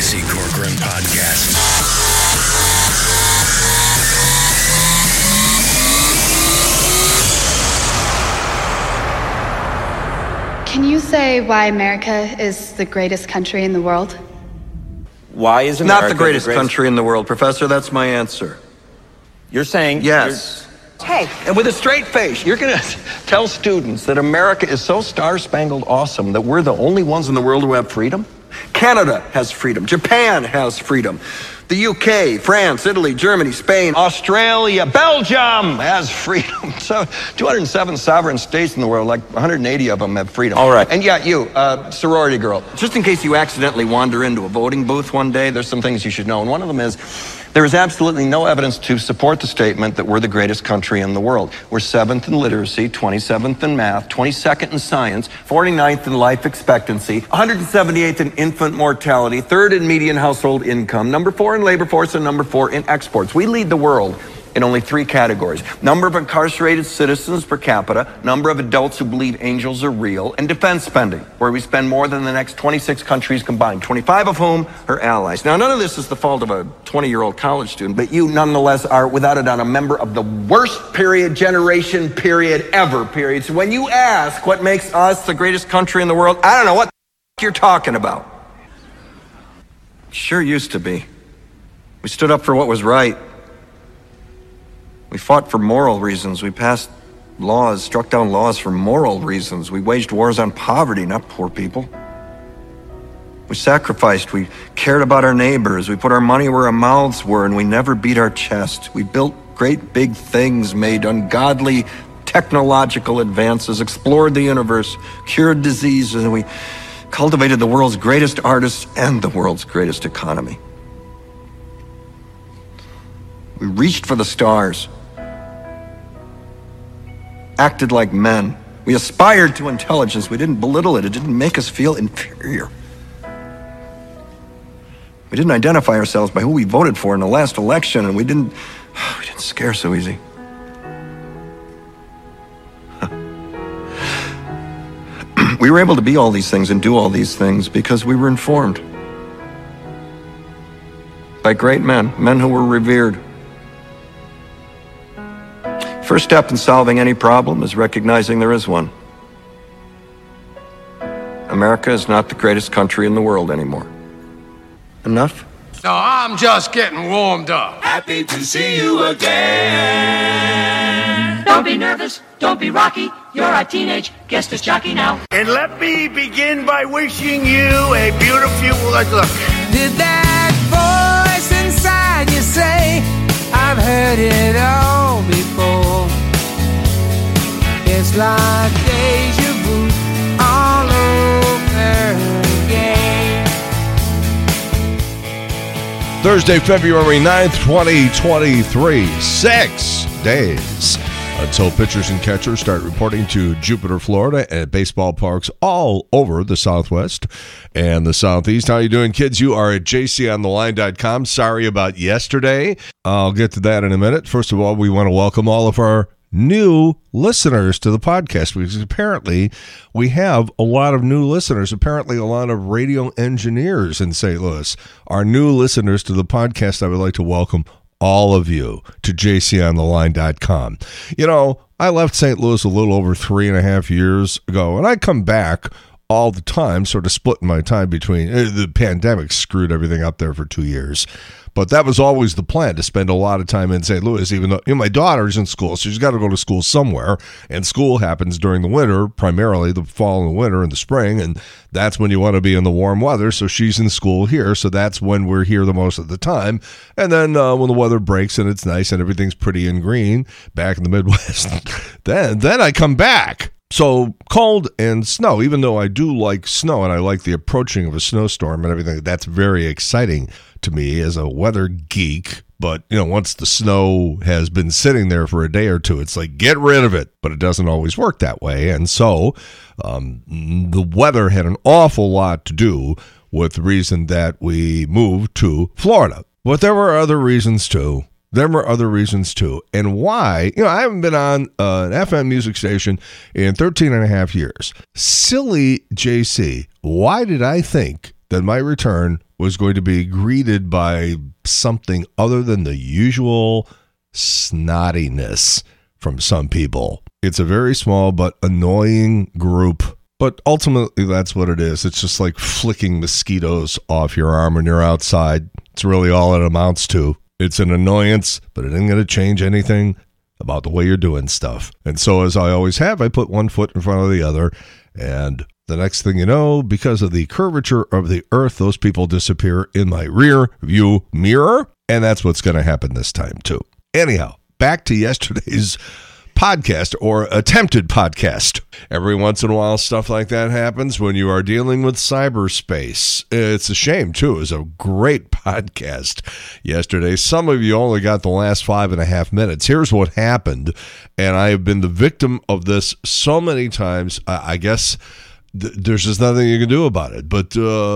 Casey Corcoran Podcast. Can you say why America is the greatest country in the world? Why is America not the greatest country in the world, Professor? That's my answer. You're saying... Yes. Hey. And with a straight face, you're going to tell students that America is so star-spangled awesome that we're the only ones in the world who have freedom? Canada has freedom. Japan has freedom. The UK, France, Italy, Germany, Spain, Australia, Belgium has freedom. So 207 sovereign states in the world, like 180 of them have freedom. All right. And yeah, you, sorority girl, just in case you accidentally wander into a voting booth one day, there's some things you should know. And one of them is, there is absolutely no evidence to support the statement that we're the greatest country in the world. We're 7th in literacy, 27th in math, 22nd in science, 49th in life expectancy, 178th in infant mortality, 3rd in median household income, number 4 in labor force, and number 4 in exports. We lead the world in only 3 categories: number of incarcerated citizens per capita, number of adults who believe angels are real, and defense spending, where we spend more than the next 26 countries combined, 25 of whom are allies. Now, none of this is the fault of a 20-year-old college student, but you nonetheless are, without a doubt, a member of the worst generation ever. So when you ask what makes us the greatest country in the world, I don't know what you're talking about. Sure used to be. We stood up for what was right. We fought for moral reasons. We passed laws, struck down laws for moral reasons. We waged wars on poverty, not poor people. We sacrificed. We cared about our neighbors. We put our money where our mouths were, and we never beat our chest. We built great big things, made ungodly technological advances, explored the universe, cured diseases, and we cultivated the world's greatest artists and the world's greatest economy. We reached for the stars, acted like men. We aspired to intelligence. We didn't belittle it. It didn't make us feel inferior. We didn't identify ourselves by who we voted for in the last election, and we didn't scare so easy. We were able to be all these things and do all these things because we were informed by great men who were revered. First step in solving any problem is recognizing there is one. America is not the greatest country in the world anymore. Enough? No, I'm just getting warmed up. Happy to see you again. Don't be nervous, don't be rocky. You're a teenage guest as jockey now. And let me begin by wishing you a beautiful look. Did that voice inside you say, I've heard it all before? It's like deja vu all over again. Thursday, February 9th, 2023. 6 days until pitchers and catchers start reporting to Jupiter, Florida at baseball parks all over the Southwest and the Southeast. How you doing, kids? You are at jcontheline.com. Sorry about yesterday. I'll get to that in a minute. First of all, we want to welcome all of our new listeners to the podcast, because apparently we have a lot of new listeners, apparently a lot of radio engineers in St. Louis. Our new listeners to the podcast, I would like to welcome all of you to jcontheline.com. You know, I left St. Louis a little over 3.5 years ago, and I come back all the time, sort of splitting my time between the pandemic screwed everything up there for 2 years. But that was always the plan, to spend a lot of time in St. Louis, even though my daughter's in school, so she's got to go to school somewhere. And school happens during the winter, primarily the fall and the winter and the spring. And that's when you want to be in the warm weather. So she's in school here. So that's when we're here the most of the time. And then when the weather breaks and it's nice and everything's pretty and green back in the Midwest, then I come back. So cold and snow, even though I do like snow and I like the approaching of a snowstorm and everything, that's very exciting to me as a weather geek. But, once the snow has been sitting there for a day or two, it's like, get rid of it. But it doesn't always work that way. And so the weather had an awful lot to do with the reason that we moved to Florida. But there were other reasons too. And why? I haven't been on an FM music station in 13 and a half years. Silly JC, why did I think that my return was going to be greeted by something other than the usual snottiness from some people. It's a very small but annoying group. But ultimately, that's what it is. It's just like flicking mosquitoes off your arm when you're outside. It's really all it amounts to. It's an annoyance, but it ain't going to change anything about the way you're doing stuff. And so, as I always have, I put one foot in front of the other. And the next thing you know, because of the curvature of the earth, those people disappear in my rear view mirror. And that's what's going to happen this time, too. Anyhow, back to yesterday's podcast or attempted podcast. Every once in a while, stuff like that happens when you are dealing with cyberspace. It's a shame, too. It was a great podcast yesterday. Some of you only got the last 5.5 minutes. Here's what happened, and I have been the victim of this so many times. I guess there's just nothing you can do about it. But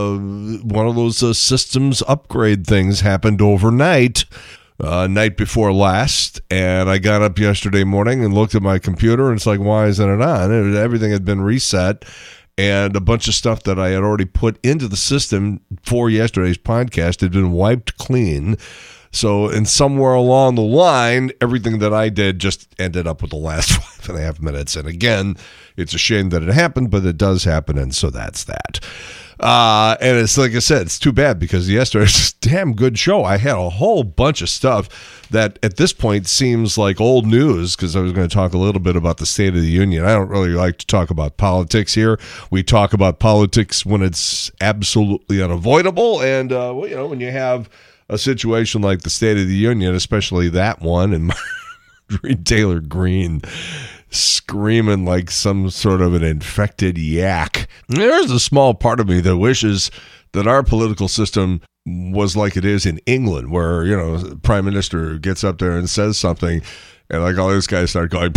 one of those systems upgrade things happened overnight. Night before last, and I got up yesterday morning and looked at my computer, and it's like, why isn't it on? Everything had been reset, and a bunch of stuff that I had already put into the system for yesterday's podcast had been wiped clean. So, and somewhere along the line, everything that I did just ended up with the last 5.5 minutes. And again, it's a shame that it happened, but it does happen, and so that's that. And it's like I said, it's too bad because yesterday was a damn good show. I had a whole bunch of stuff that at this point seems like old news because I was going to talk a little bit about the State of the Union. I don't really like to talk about politics here. We talk about politics when it's absolutely unavoidable. And, when you have a situation like the State of the Union, especially that one, and Marjorie Taylor Greene screaming like some sort of an infected yak. There's a small part of me that wishes that our political system was like it is in England, where, the prime minister gets up there and says something, and like all these guys start going,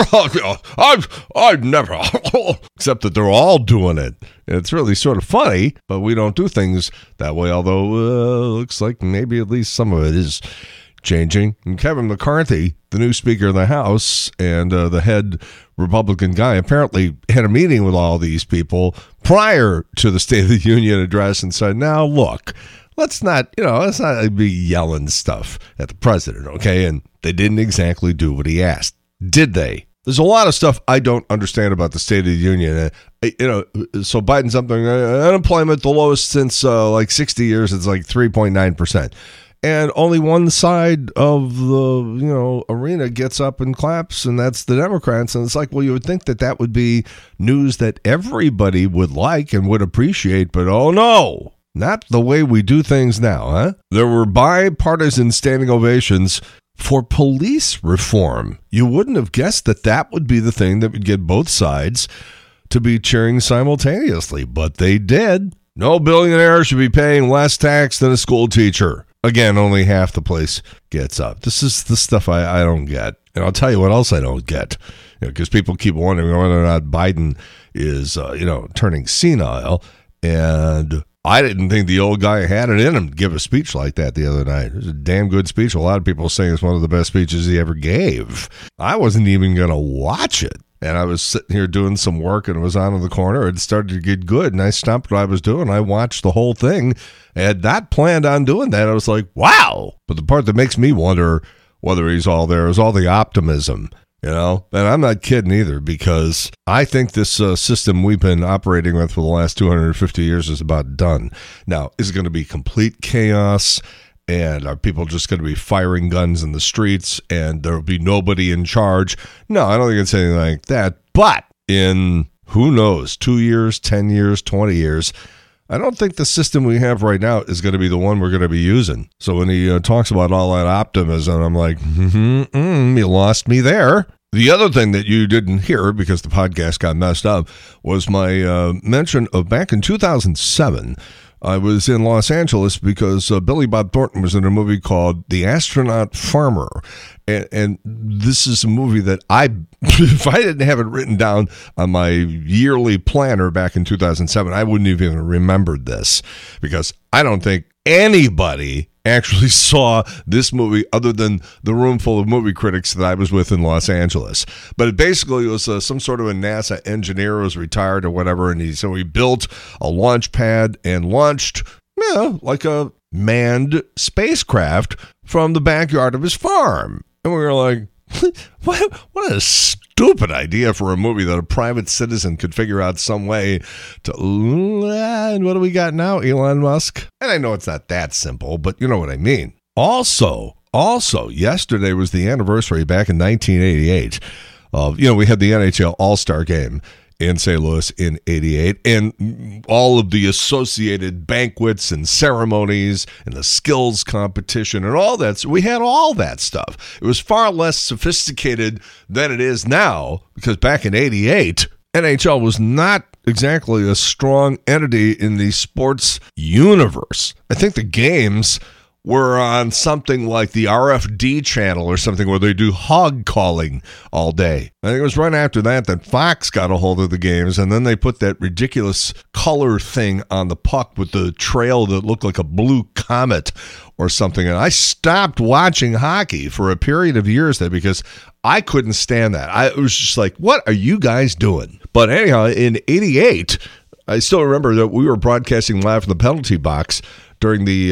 I've never, except that they're all doing it. And it's really sort of funny, but we don't do things that way, although looks like maybe at least some of it is changing. And Kevin McCarthy, the new Speaker of the House and the head Republican guy, apparently had a meeting with all these people prior to the State of the Union address and said, now look, let's not be yelling stuff at the president, okay? And they didn't exactly do what he asked, did they? There's a lot of stuff I don't understand about the State of the Union. So Biden's up there, unemployment the lowest since 60 years. It's like 3.9%. And only one side of the, arena gets up and claps, and that's the Democrats. And it's like, well, you would think that would be news that everybody would like and would appreciate, but oh no, not the way we do things now, huh? There were bipartisan standing ovations for police reform. You wouldn't have guessed that would be the thing that would get both sides to be cheering simultaneously, but they did. No billionaire should be paying less tax than a school teacher. Again, only half the place gets up. This is the stuff I don't get. And I'll tell you what else I don't get. Because people keep wondering whether or not Biden is, turning senile. And I didn't think the old guy had it in him to give a speech like that the other night. It was a damn good speech. A lot of people saying it's one of the best speeches he ever gave. I wasn't even going to watch it. And I was sitting here doing some work, and it was on in the corner. It started to get good, and I stopped what I was doing. I watched the whole thing. I had not planned on doing that. I was like, wow. But the part that makes me wonder whether he's all there is all the optimism, And I'm not kidding either, because I think this system we've been operating with for the last 250 years is about done. Now, is it going to be complete chaos? And are people just going to be firing guns in the streets and there will be nobody in charge? No, I don't think it's anything like that. But in, who knows, 2 years, 10 years, 20 years, I don't think the system we have right now is going to be the one we're going to be using. So when he talks about all that optimism, I'm like, you lost me there. The other thing that you didn't hear, because the podcast got messed up, was my mention of back in 2007, I was in Los Angeles because Billy Bob Thornton was in a movie called The Astronaut Farmer. And this is a movie that if I didn't have it written down on my yearly planner back in 2007, I wouldn't have even remembered this, because I don't think anybody actually saw this movie other than the room full of movie critics that I was with in Los Angeles. But it basically was some sort of a NASA engineer who was retired or whatever, and so he built a launch pad and launched like a manned spacecraft from the backyard of his farm. And we were like, what a stupid idea for a movie that a private citizen could figure out some way to. And what do we got now, Elon Musk? And I know it's not that simple, but you know what I mean. Also, yesterday was the anniversary back in 1988 of, we had the NHL All-Star Game in St. Louis in 88, and all of the associated banquets and ceremonies and the skills competition and all that. So we had all that stuff. It was far less sophisticated than it is now, because back in 88, NHL was not exactly a strong entity in the sports universe. I think the games were on something like the RFD channel or something where they do hog calling all day. I think it was right after that Fox got a hold of the games, and then they put that ridiculous color thing on the puck with the trail that looked like a blue comet or something. And I stopped watching hockey for a period of years there because I couldn't stand that. It was just like, what are you guys doing? But anyhow, in 88, I still remember that we were broadcasting live from the penalty box during the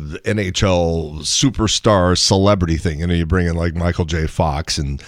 NHL superstar celebrity thing. You bring in like Michael J. Fox and,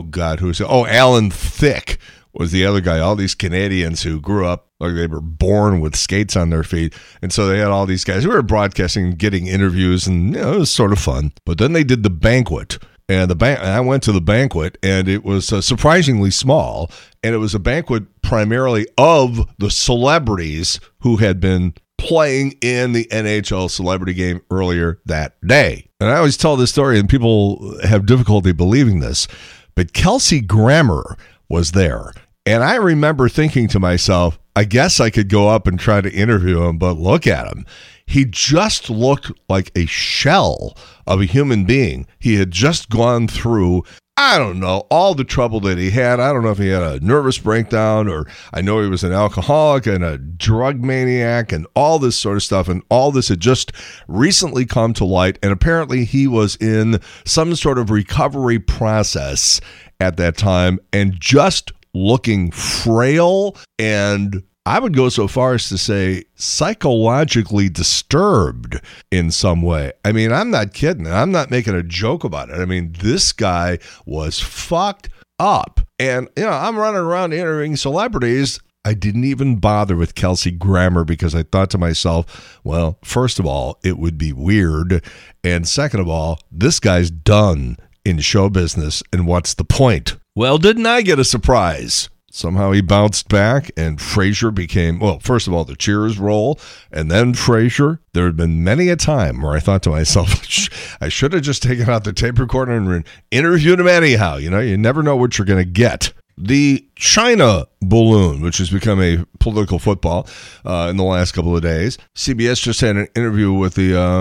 Alan Thicke was the other guy. All these Canadians who grew up, like they were born with skates on their feet. And so they had all these guys who were broadcasting, getting interviews, and it was sort of fun. But then they did the banquet. And I went to the banquet, and it was surprisingly small. And it was a banquet primarily of the celebrities who had been playing in the NHL celebrity game earlier that day. And I always tell this story, and people have difficulty believing this, but Kelsey Grammer was there. And I remember thinking to myself, I guess I could go up and try to interview him, but look at him. He just looked like a shell of a human being. He had just gone through, I don't know, all the trouble that he had. I don't know if he had a nervous breakdown, or I know he was an alcoholic and a drug maniac and all this sort of stuff. And all this had just recently come to light. And apparently he was in some sort of recovery process at that time and just looking frail, and I would go so far as to say psychologically disturbed in some way. I mean, I'm not kidding. I'm not making a joke about it. I mean, this guy was fucked up. And, I'm running around interviewing celebrities. I didn't even bother with Kelsey Grammer because I thought to myself, well, first of all, it would be weird. And second of all, this guy's done in show business. And what's the point? Well, didn't I get a surprise? Somehow he bounced back, and Frasier became, well, first of all, the Cheers role, and then Frasier. There had been many a time where I thought to myself, I should have just taken out the tape recorder and interviewed him anyhow. You never know what you're going to get. The China balloon, which has become a political football in the last couple of days. CBS just had an interview with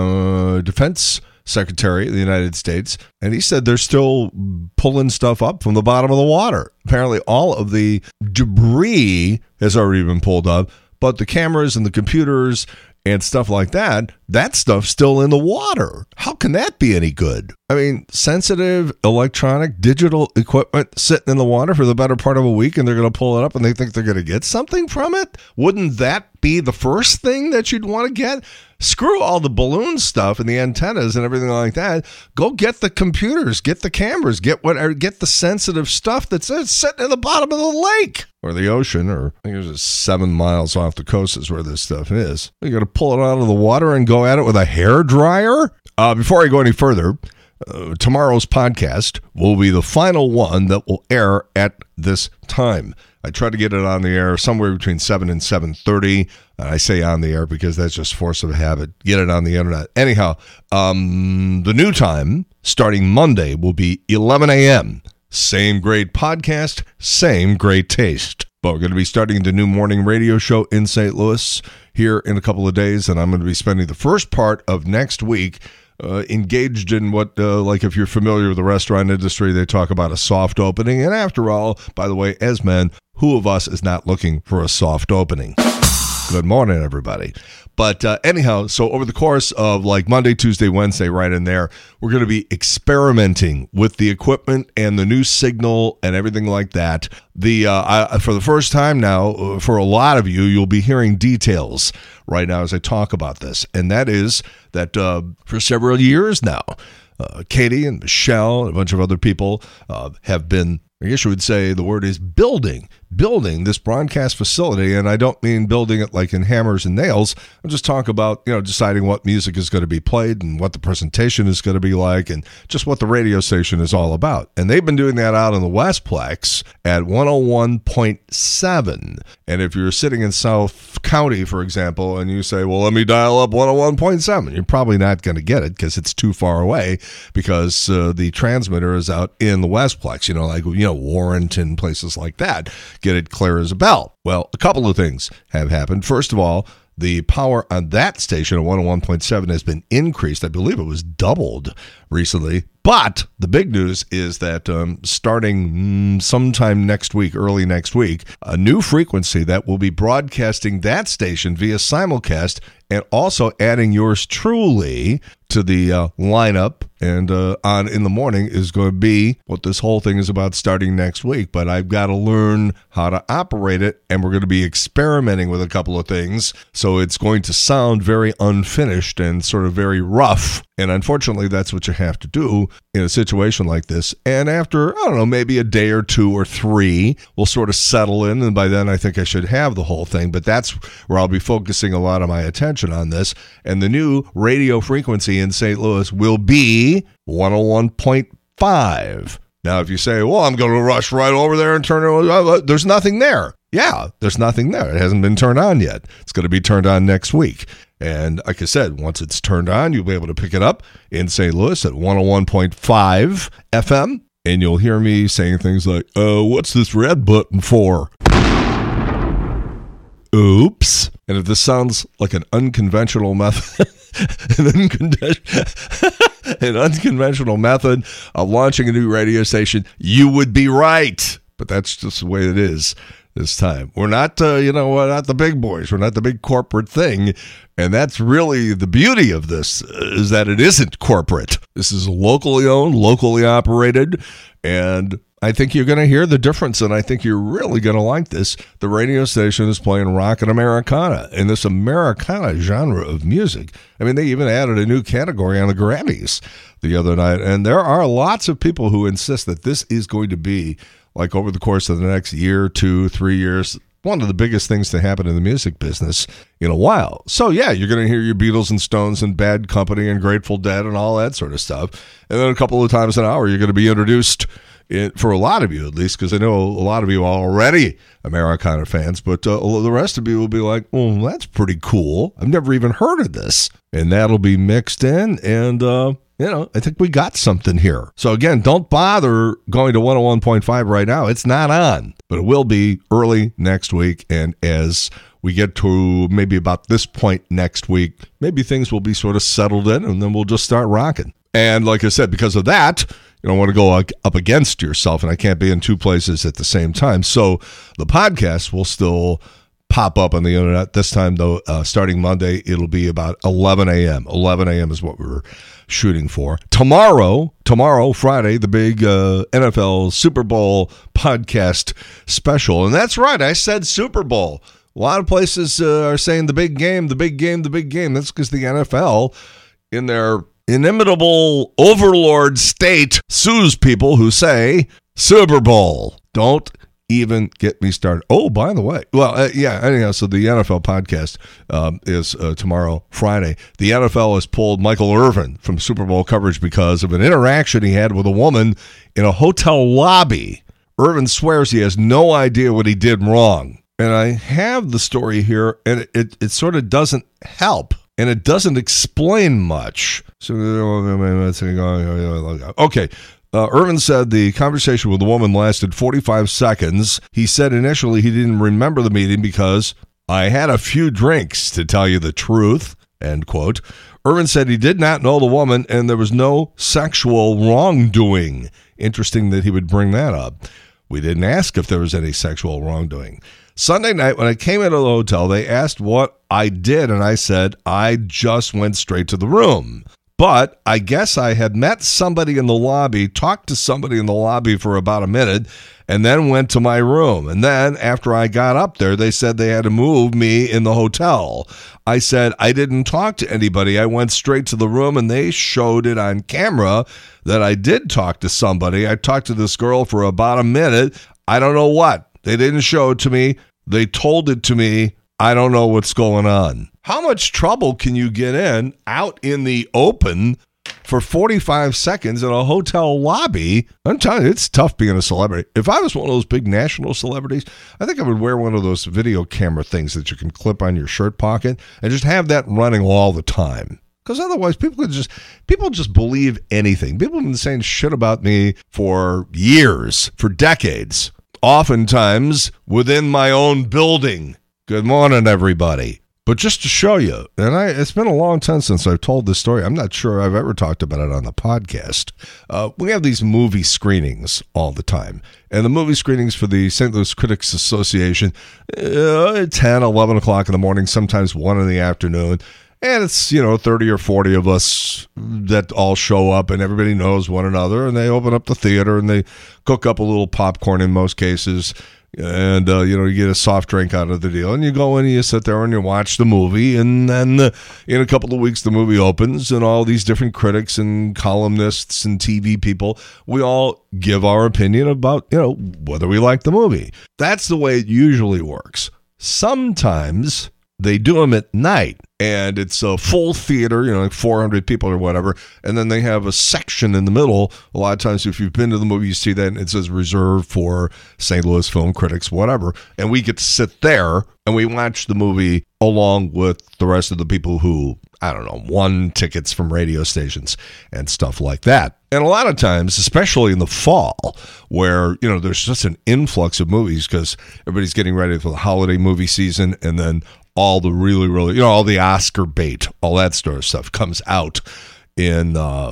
the Defense Secretary of the United States, and he said they're still pulling stuff up from the bottom of the water. Apparently all of the debris has already been pulled up, but the cameras and the computers and stuff like that stuff's still in the water. How can that be any good? I mean, sensitive electronic digital equipment sitting in the water for the better part of a week, and they're going to pull it up and they think they're going to get something from it? Wouldn't that be the first thing that you'd want to get? Screw all the balloon stuff and the antennas and everything like that. Go get the computers, get the cameras, get the sensitive stuff that's sitting in the bottom of the lake or the ocean, or I think it's 7 miles off the coast is where this stuff is. You got to pull it out of the water and go at it with a hairdryer? Before I go any further, tomorrow's podcast will be the final one that will air at this time. I try to get it on the air somewhere between 7 and 7:30. I say on the air because that's just force of habit. Get it on the internet. Anyhow, the new time, starting Monday, will be 11 a.m. Same great podcast, same great taste. But we're going to be starting the new morning radio show in St. Louis here in a couple of days, and I'm going to be spending the first part of next week engaged in what, like if you're familiar with the restaurant industry, they talk about a soft opening. And after all, by the way, as men, who of us is not looking for a soft opening? Good morning, everybody. But anyhow, so over the course of like Monday, Tuesday, Wednesday, right in there, we're going to be experimenting with the equipment and the new signal and everything like that. For the first time now, for a lot of you, you'll be hearing details right now as I talk about this. And that is that for several years now, Katie and Michelle and a bunch of other people have been, I guess you would say the word is building this broadcast facility. And I don't mean building it like in hammers and nails. I'm just talking about, deciding what music is going to be played and what the presentation is going to be like and just what the radio station is all about. And they've been doing that out in the Westplex at 101.7. And if you're sitting in South County, for example, and you say, well, let me dial up 101.7, you're probably not going to get it because it's too far away because the transmitter is out in the Westplex, Warrenton, places like that. Get it clear as a bell. Well, a couple of things have happened. First of all, the power on that station at 101.7 has been increased. I believe it was doubled recently. But the big news is that starting sometime next week, early next week, a new frequency that will be broadcasting that station via simulcast and also adding yours truly to the lineup and on in the morning is going to be what this whole thing is about starting next week. But I've got to learn how to operate it, and we're going to be experimenting with a couple of things. So it's going to sound very unfinished and sort of very rough. And unfortunately, that's what you have to do in a situation like this. And after, I don't know, maybe a day or two or three, we'll sort of settle in. And by then, I think I should have the whole thing. But that's where I'll be focusing a lot of my attention on this. And the new radio frequency in St. Louis will be 101.5. Now, if you say, well, I'm going to rush right over there and turn it on, there's nothing there. Yeah, there's nothing there. It hasn't been turned on yet. It's going to be turned on next week. And like I said, once it's turned on, you'll be able to pick it up in St. Louis at 101.5 FM. And you'll hear me saying things like, what's this red button for? Oops. And if this sounds like an unconventional method, an unconventional method of launching a new radio station, you would be right. But that's just the way it is this time. We're not, we're not the big boys. We're not the big corporate thing. And that's really the beauty of this, is that it isn't corporate. This is locally owned, locally operated, and I think you're going to hear the difference, and I think you're really going to like this. The radio station is playing rock and Americana, in this Americana genre of music. I mean, they even added a new category on the Grammys the other night, and there are lots of people who insist that this is going to be, like over the course of the next year, 2, 3 years, one of the biggest things to happen in the music business in a while. So, yeah, you're going to hear your Beatles and Stones and Bad Company and Grateful Dead and all that sort of stuff. And then a couple of times an hour, you're going to be introduced, for a lot of you at least, because I know a lot of you are already Americana fans, but the rest of you will be like, well, that's pretty cool. I've never even heard of this. And that'll be mixed in, and I think we got something here. So again, don't bother going to 101.5 right now. It's not on, but it will be early next week. And as we get to maybe about this point next week, maybe things will be sort of settled in, and then we'll just start rocking. And like I said, because of that, you don't want to go up against yourself, and I can't be in two places at the same time. So the podcast will still pop up on the internet. This time, though, starting Monday, it'll be about 11 a.m. 11 a.m. is what we're shooting for. Tomorrow, Friday, the big NFL Super Bowl podcast special. And that's right, I said Super Bowl. A lot of places are saying the big game, the big game, the big game. That's because the NFL, in their inimitable overlord state, sues people who say Super Bowl. Don't even get me started. Oh, by the way, anyhow, so the NFL podcast is tomorrow, Friday. The NFL has pulled Michael Irvin from Super Bowl coverage because of an interaction he had with a woman in a hotel lobby. Irvin swears he has no idea what he did wrong. And I have the story here, and it sort of doesn't help, and it doesn't explain much. So, okay. Irvin said the conversation with the woman lasted 45 seconds. He said initially he didn't remember the meeting because I had a few drinks, to tell you the truth, end quote. Irvin said he did not know the woman and there was no sexual wrongdoing. Interesting that he would bring that up. We didn't ask if there was any sexual wrongdoing. Sunday night, when I came into the hotel, they asked what I did, and I said, I just went straight to the room. But I guess I had met somebody in the lobby, talked to somebody in the lobby for about a minute, and then went to my room. And then after I got up there, they said they had to move me in the hotel. I said, I didn't talk to anybody. I went straight to the room, and they showed it on camera that I did talk to somebody. I talked to this girl for about a minute. I don't know what. They didn't show it to me. They told it to me. I don't know what's going on. How much trouble can you get in out in the open for 45 seconds in a hotel lobby? I'm telling you, it's tough being a celebrity. If I was one of those big national celebrities, I think I would wear one of those video camera things that you can clip on your shirt pocket and just have that running all the time. Because otherwise, people just believe anything. People have been saying shit about me for years, for decades, oftentimes within my own building. Good morning, everybody. But just to show you, and it's been a long time since I've told this story. I'm not sure I've ever talked about it on the podcast. We have these movie screenings all the time. And the movie screenings for the St. Louis Critics Association, 10, 11 o'clock in the morning, sometimes 1 in the afternoon. And it's, 30 or 40 of us that all show up, and everybody knows one another. And they open up the theater, and they cook up a little popcorn in most cases. And, you get a soft drink out of the deal, and you go in and you sit there and you watch the movie, and then in a couple of weeks the movie opens, and all these different critics and columnists and TV people, we all give our opinion about, whether we like the movie. That's the way it usually works. Sometimes they do them at night, and it's a full theater, like 400 people or whatever, and then they have a section in the middle. A lot of times, if you've been to the movie, you see that, and it says reserved for St. Louis film critics, whatever, and we get to sit there, and we watch the movie along with the rest of the people who, won tickets from radio stations and stuff like that. And a lot of times, especially in the fall, where, there's just an influx of movies because everybody's getting ready for the holiday movie season, and then all the really, really, all the Oscar bait, all that sort of stuff comes out in,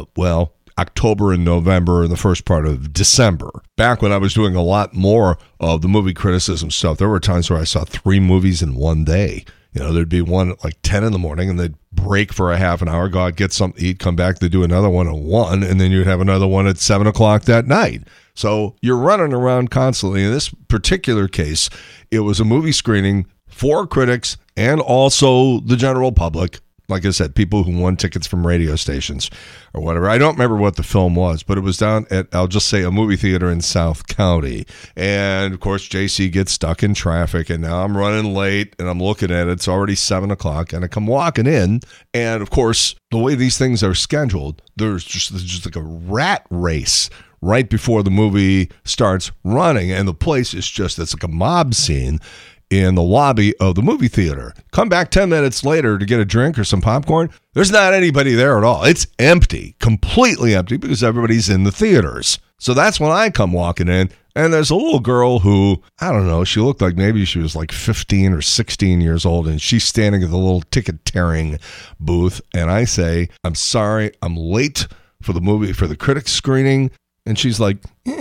October and November and the first part of December. Back when I was doing a lot more of the movie criticism stuff, there were times where I saw 3 movies in one day. There'd be one at like 10 in the morning, and they'd break for a half an hour, go out, get something to eat, come back, they'd do another one at 1, and then you'd have another one at 7 o'clock that night. So you're running around constantly. In this particular case, it was a movie screening for critics and also the general public. Like I said, people who won tickets from radio stations or whatever. I don't remember what the film was, but it was down at, I'll just say, a movie theater in South County. And, of course, JC gets stuck in traffic, and now I'm running late, and I'm looking at it. It's already 7 o'clock, and I come walking in, and, of course, the way these things are scheduled, there's just like a rat race right before the movie starts running, and the place is just, it's like a mob scene in the lobby of the movie theater. Come back 10 minutes later to get a drink or some popcorn. There's not anybody there at all. It's empty, completely empty, because everybody's in the theaters. So that's when I come walking in, and there's a little girl who, I don't know, she looked like maybe she was like 15 or 16 years old, and she's standing at the little ticket tearing booth, and I say, I'm sorry, I'm late for the movie, for the critics screening. And she's like,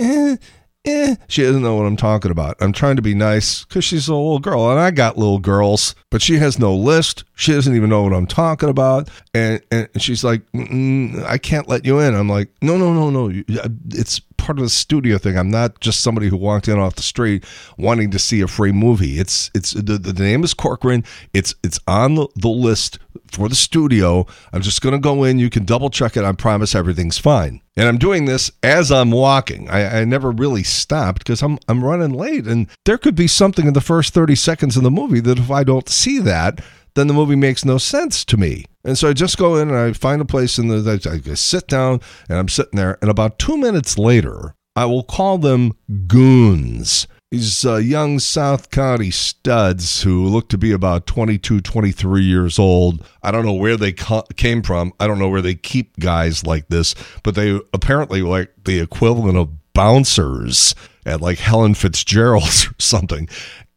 she doesn't know what I'm talking about. I'm trying to be nice because she's a little girl, and I got little girls, but she has no list. She doesn't even know what I'm talking about. And she's like, I can't let you in. I'm like, no. It's part of the studio thing. I'm not just somebody who walked in off the street wanting to see a free movie. It's the name is Corcoran. It's on the list for the studio. I'm just going to go in. You can double check it. I promise everything's fine. And I'm doing this as I'm walking. I never really stopped because I'm running late. And there could be something in the first 30 seconds of the movie that if I don't see that, then the movie makes no sense to me. And so I just go in and I find a place I sit down, and I'm sitting there. And about 2 minutes later, I will call them goons. These young South County studs who look to be about 22, 23 years old. I don't know where they came from. I don't know where they keep guys like this, but they apparently like the equivalent of bouncers at like Helen Fitzgerald's or something.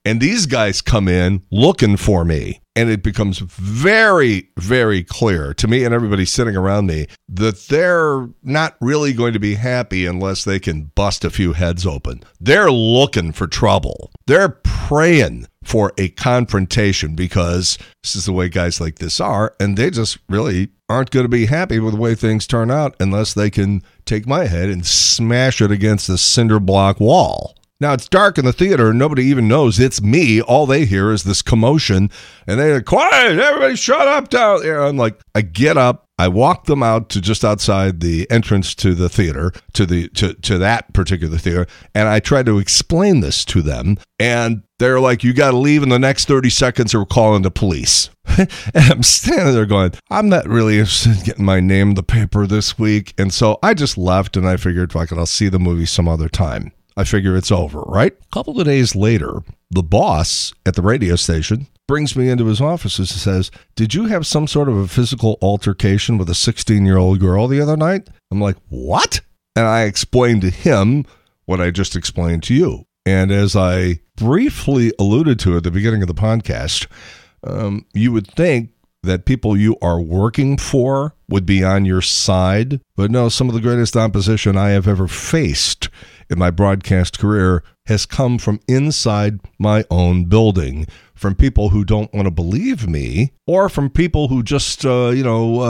And these guys come in looking for me. And it becomes very, very clear to me and everybody sitting around me that they're not really going to be happy unless they can bust a few heads open. They're looking for trouble. They're praying for a confrontation because this is the way guys like this are, and they just really aren't going to be happy with the way things turn out unless they can take my head and smash it against the cinder block wall. Now, it's dark in the theater, and nobody even knows it's me. All they hear is this commotion, and they're quiet, everybody shut up down there. I'm like, I get up, I walk them out to just outside the entrance to the theater, to that particular theater, and I try to explain this to them, and they're like, you got to leave in the next 30 seconds or we're calling the police. And I'm standing there going, I'm not really interested in getting my name in the paper this week, and so I just left, and I figured, fuck it, I'll see the movie some other time. I figure it's over, right? A couple of days later, the boss at the radio station brings me into his office and says, did you have some sort of a physical altercation with a 16-year-old girl the other night? I'm like, what? And I explained to him what I just explained to you. And as I briefly alluded to at the beginning of the podcast, you would think that people you are working for would be on your side. But no, some of the greatest opposition I have ever faced in my broadcast career has come from inside my own building, from people who don't want to believe me, or from people who just, I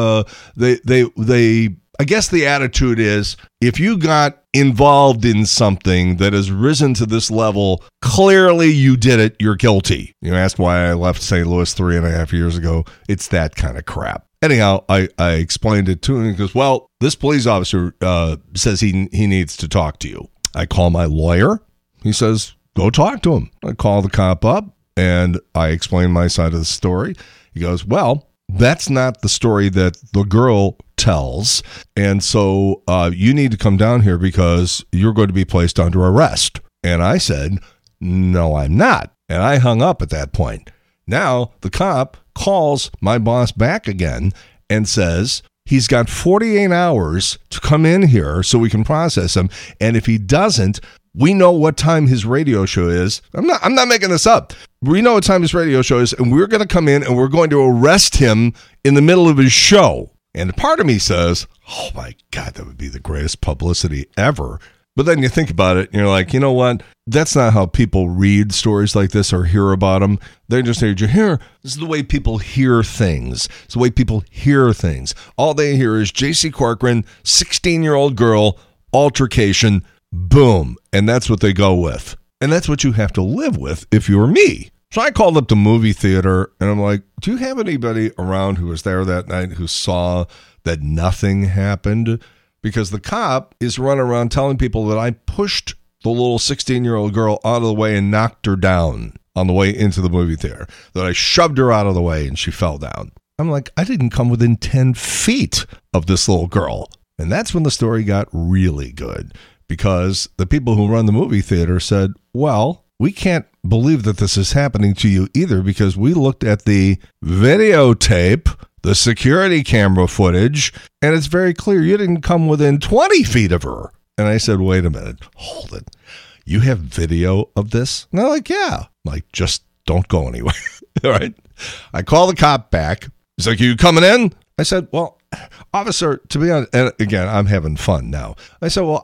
guess the attitude is, if you got involved in something that has risen to this level, clearly you did it, you're guilty. You asked why I left St. Louis 3.5 years ago. It's that kind of crap. Anyhow, I explained it to him. He goes, well, this police officer says he needs to talk to you. I call my lawyer. He says, go talk to him. I call the cop up, and I explain my side of the story. He goes, well, that's not the story that the girl tells, and so you need to come down here because you're going to be placed under arrest. And I said, no, I'm not. And I hung up at that point. Now, the cop calls my boss back again and says, he's got 48 hours to come in here so we can process him. And if he doesn't, we know what time his radio show is. I'm not making this up. We know what time his radio show is, and we're going to come in and we're going to arrest him in the middle of his show. And part of me says, oh my God, that would be the greatest publicity ever. But then you think about it and you're like, you know what? That's not how people read stories like this or hear about them. They just say, did you hear? This is the way people hear things. It's the way people hear things. All they hear is J.C. Corcoran, 16-year-old girl, altercation, boom. And that's what they go with. And that's what you have to live with if you're me. So I called up the movie theater and I'm like, do you have anybody around who was there that night who saw that nothing happened? Because the cop is running around telling people that I pushed the little 16-year-old girl out of the way and knocked her down on the way into the movie theater, that I shoved her out of the way and she fell down. I'm like, I didn't come within 10 feet of this little girl. And that's when the story got really good, because the people who run the movie theater said, well, we can't believe that this is happening to you either, because we looked at the videotape, the security camera footage, and it's very clear you didn't come within 20 feet of her. And I said, wait a minute, hold it. You have video of this? And they're like, yeah. I'm like, just don't go anywhere. All right. I call the cop back. He's like, you coming in? I said, well, officer, to be honest, and again, I'm having fun now. I said, well,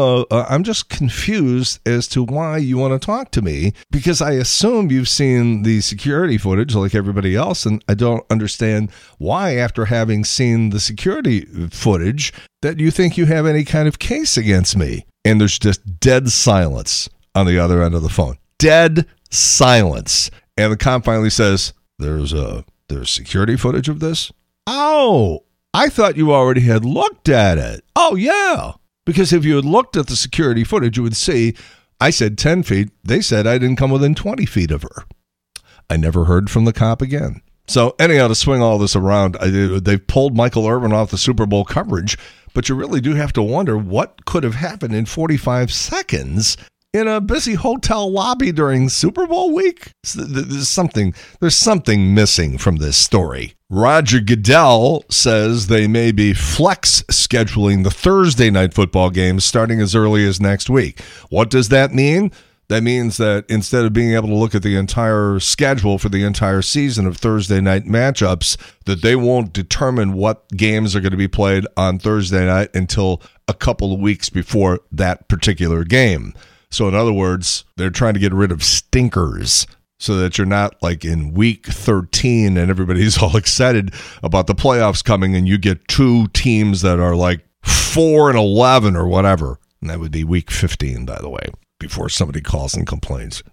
I'm just confused as to why you want to talk to me, because I assume you've seen the security footage like everybody else, and I don't understand why, after having seen the security footage, that you think you have any kind of case against me. And there's just dead silence on the other end of the phone. Dead silence. And the cop finally says, there's security footage of this? Oh, I thought you already had looked at it. Oh, yeah. Because if you had looked at the security footage, you would see I said 10 feet. They said I didn't come within 20 feet of her. I never heard from the cop again. So anyhow, to swing all this around, they've pulled Michael Irvin off the Super Bowl coverage, but you really do have to wonder what could have happened in 45 seconds in a busy hotel lobby during Super Bowl week. There's something missing from this story. Roger Goodell says they may be flex scheduling the Thursday night football games starting as early as next week. What does that mean? That means that instead of being able to look at the entire schedule for the entire season of Thursday night matchups, that they won't determine what games are going to be played on Thursday night until a couple of weeks before that particular game. So in other words, they're trying to get rid of stinkers so that you're not like in week 13 and everybody's all excited about the playoffs coming and you get two teams that are like 4-11 or whatever. And that would be week 15, by the way, before somebody calls and complains.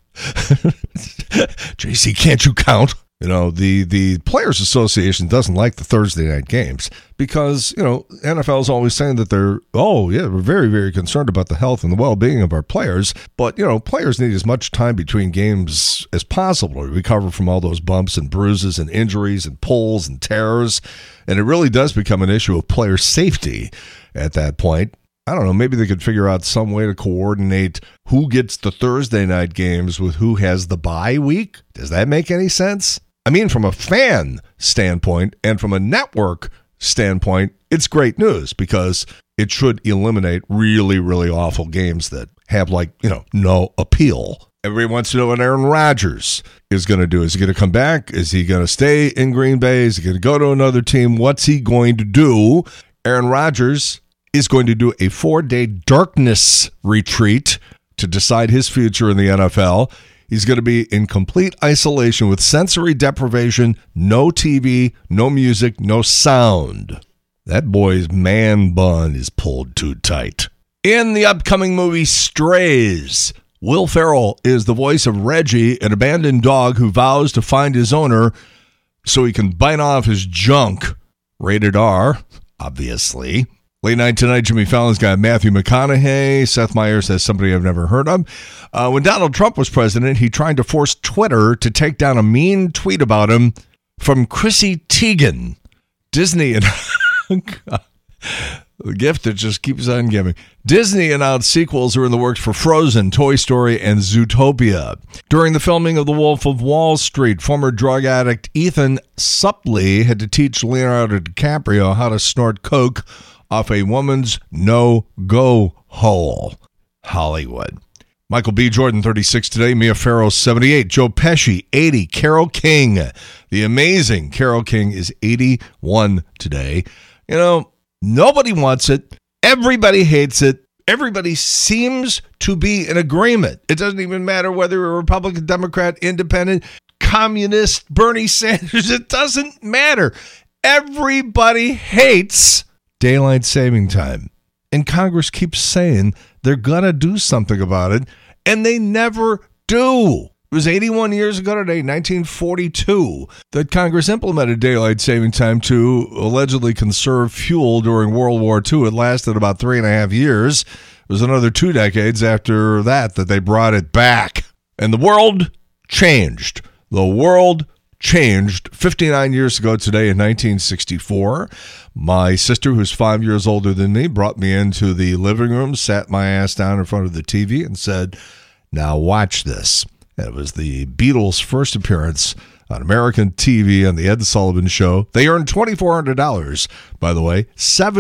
JC, can't you count? You know, the Players Association doesn't like the Thursday night games because, you know, NFL is always saying that we're very, very concerned about the health and the well-being of our players. But, you know, players need as much time between games as possible to recover from all those bumps and bruises and injuries and pulls and tears. And it really does become an issue of player safety at that point. I don't know, maybe they could figure out some way to coordinate who gets the Thursday night games with who has the bye week. Does that make any sense? I mean, from a fan standpoint and from a network standpoint, it's great news because it should eliminate really, really awful games that have, like, you know, no appeal. Everybody wants to know what Aaron Rodgers is going to do. Is he going to come back? Is he going to stay in Green Bay? Is he going to go to another team? What's he going to do? Aaron Rodgers is going to do a 4-day darkness retreat to decide his future in the NFL. He's going to be in complete isolation with sensory deprivation, no TV, no music, no sound. That boy's man bun is pulled too tight. In the upcoming movie Strays, Will Ferrell is the voice of Reggie, an abandoned dog who vows to find his owner so he can bite off his junk. Rated R, obviously. Late night tonight, Jimmy Fallon's got Matthew McConaughey. Seth Meyers has somebody I've never heard of. When Donald Trump was president, he tried to force Twitter to take down a mean tweet about him from Chrissy Teigen. Disney and the gift that just keeps on giving. Disney announced sequels are in the works for Frozen, Toy Story, and Zootopia. During the filming of The Wolf of Wall Street, former drug addict Ethan Suplee had to teach Leonardo DiCaprio how to snort coke off a woman's no-go hole. Hollywood. Michael B. Jordan, 36 today. Mia Farrow, 78. Joe Pesci, 80. Carole King, the amazing Carole King, is 81 today. You know, nobody wants it. Everybody hates it. Everybody seems to be in agreement. It doesn't even matter whether you're a Republican, Democrat, Independent, Communist, Bernie Sanders. It doesn't matter. Everybody hates daylight saving time. And Congress keeps saying they're going to do something about it, and they never do. It was 81 years ago today, 1942, that Congress implemented daylight saving time to allegedly conserve fuel during World War II. It lasted about 3.5 years. It was another 2 decades after that they brought it back. And the world changed. The world changed 59 years ago today in 1964. My sister, who's 5 years older than me, brought me into the living room, sat my ass down in front of the TV and said, "Now watch this." It was the Beatles' first appearance on American TV on the Ed Sullivan Show. They earned $2,400, by the way.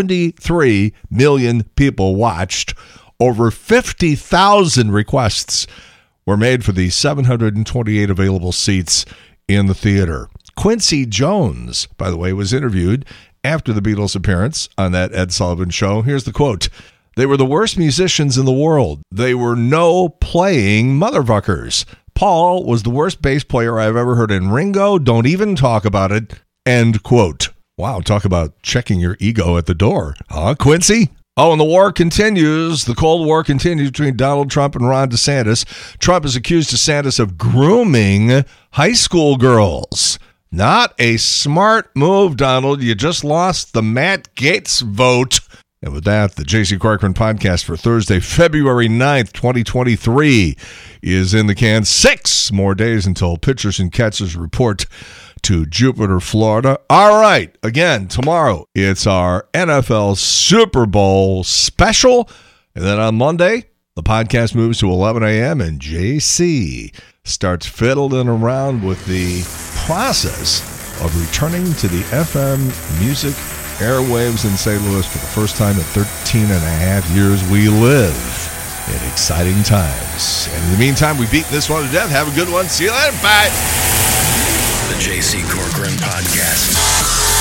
73 million people watched. Over 50,000 requests were made for the 728 available seats in the theater. Quincy Jones, by the way, was interviewed after the Beatles' appearance on that Ed Sullivan Show. Here's the quote. "They were the worst musicians in the world. They were no-playing motherfuckers. Paul was the worst bass player I've ever heard, and Ringo, don't even talk about it." End quote. Wow, talk about checking your ego at the door. Huh, Quincy? Oh, and the war continues. The Cold War continues between Donald Trump and Ron DeSantis. Trump has accused DeSantis of grooming high school girls. Not a smart move, Donald. You just lost the Matt Gaetz vote. And with that, the J.C. Corcoran podcast for Thursday, February 9th, 2023 is in the can. 6 more days until pitchers and catchers report to Jupiter, Florida. All right, again, tomorrow, it's our NFL Super Bowl special. And then on Monday, the podcast moves to 11 a.m. and JC starts fiddling around with the process of returning to the FM music airwaves in St. Louis for the first time in 13 and a half years we live in exciting times. And in the meantime, we've beaten this one to death. Have a good one. See you later. Bye. The J.C. Corcoran Podcast.